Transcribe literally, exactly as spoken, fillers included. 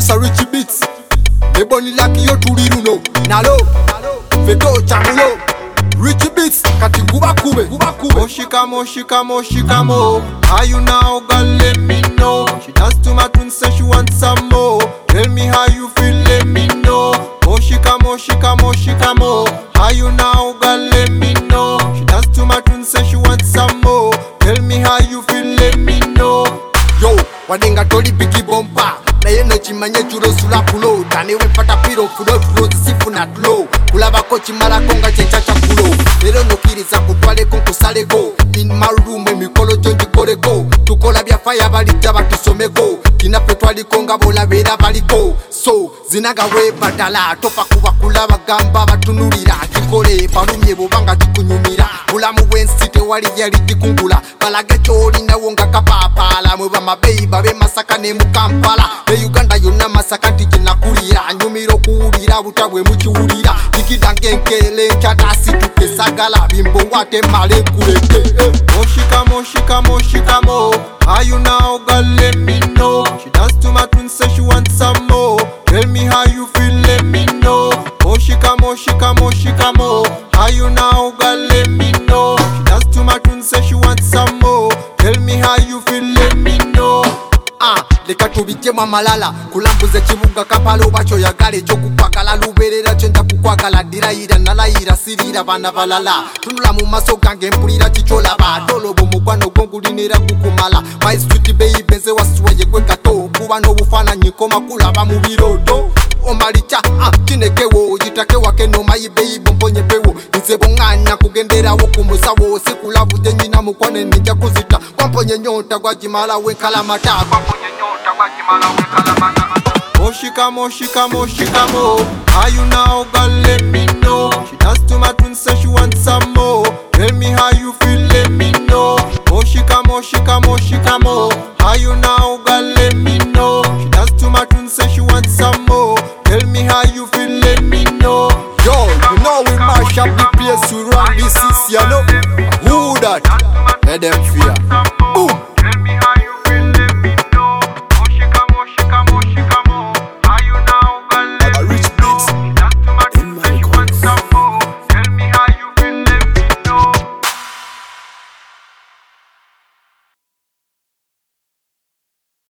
This a Richie Beats. Me boni laki yo turiruno. Nalo, veto chamulo. Richie Beats, kati kuba kube. Moshika, moshika, moshika mo. How you now, girl, let me know. She dance to my tune, say she wants some more. Tell me how you feel, let me know. Moshika, moshika, moshika mo. How you now, girl, let me know. She dance to my tune, say she wants some more. Tell me how you feel, let me know. Yo, wadenga toli bigi bomba. Na yeno chimanye churo sula pulo. Tani we pata piro fudo fudo zisifu na tulo. Kulaba kochi mara konga checha chakulo. Lero no kiriza kutwale konko saleko. In my room we mikolo jonji koreko. Tukola bia fire bali jaba tusomeko. Kina petwali konga bola vera baliko. So zinaga we badala. Topa kuwa kulaba gamba batunurira. Kikole palumye bobanga tukunyumira. Kulamu wensite wali yali dikungula. Balage chori na wonga kapapala. Mweba mabeyi babe masaka ne mukampala. Be Uganda yona masaka tijina kurira. Nyumiro kurira butabwe muchiurira. Nikidange nkele nkadasi tuke sagala. Bimbo wate male kureke. Moshika moshika moshika mo. How you now, girl, let me know. She dance to my tune, say she wants some more. Tell me how you feel, let me know. Moshika moshika moshika mo. How you now, girl, let me know. She dance to my tune, say she wants some more. Tell me how you feel, let me know. Ah, leka tubitema malala. Kulambuze chibuga kapalo bacho ya gale. Choku kwakala luberera chenda kukwakala. Dirayira nalayira sirira bana balala. Tunula mu maso gange mpulira chichola ba. Dolo bumukwano gongulinira kukumala. My sweet baby benze wasweye kwe kato. Kuba no bufana nyikoma kulaba mu birodo. Omalicha, ah, kinekewo. Jitake wake no my baby bomponye pewo. Nzebo nganya kugendera woku musawo. Sikula vuje njina mukwane ninja kuzita. Kwamponye nyota kwa jimala wenkala mata. Kwamponye nyota kwa jimala wenkala mata. Moshika, moshika, moshika mo. How you now, girl, let me know. She dance to my tune, say she wants some more. Tell me how you feel, let me know. Moshika, moshika, moshika mo. How you now, girl, let me know. She dance to my tune, say she wants some more. Tell me how you feel, let me know. Yo, you know we mash up the place to run this is, you know. Who that? Let them fear.